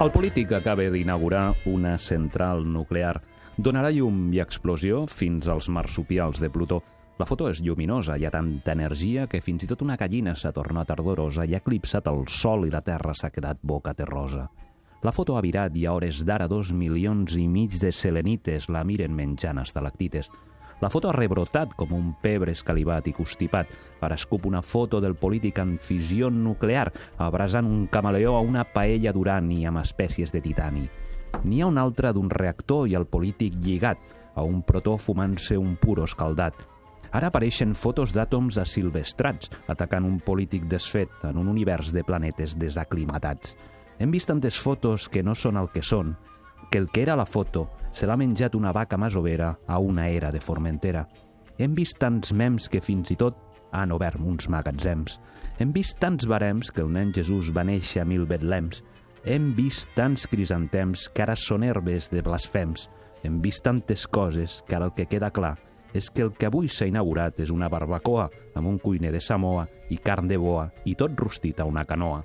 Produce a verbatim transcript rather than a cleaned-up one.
El polític acaba d'inaugurar una central nuclear. Donarà llum i explosió fins als marsupials de Plutó. La foto és lluminosa, hi ha tanta energia que fins i tot una gallina s'ha tornat ardorosa i ha eclipsat el sol i la terra s'ha quedat boca terrosa. La foto ha virat i a hores d'ara dos milions i mig de selenites la miren menjant estalactites. La foto ha rebrotat com un pebre escalivat i constipat. Ara escup una foto del polític en fissió nuclear, abrasant un camaleó a una paella d'urani amb espècies de titani. N'hi ha una altra d'un reactor i el polític lligat, a un protó fumant-se un puro escaldat. Ara apareixen fotos d'àtoms asilvestrats, atacant un polític desfet en un univers de planetes desaclimatats. Hem vist tantes fotos que no són el que són, que el que era la foto se l'ha menjat una vaca masovera a una era de Formentera. Hem vist tants mems que fins i tot han obert uns magatzems. Hem vist tants barems que el nen Jesús va néixer a mil betlems. Hem vist tants crisantems que ara són herbes de blasfems. Hem vist tantes coses que ara el que queda clar és que el que avui s'ha inaugurat és una barbacoa amb un cuiner de Samoa i carn de boa i tot rostit a una canoa.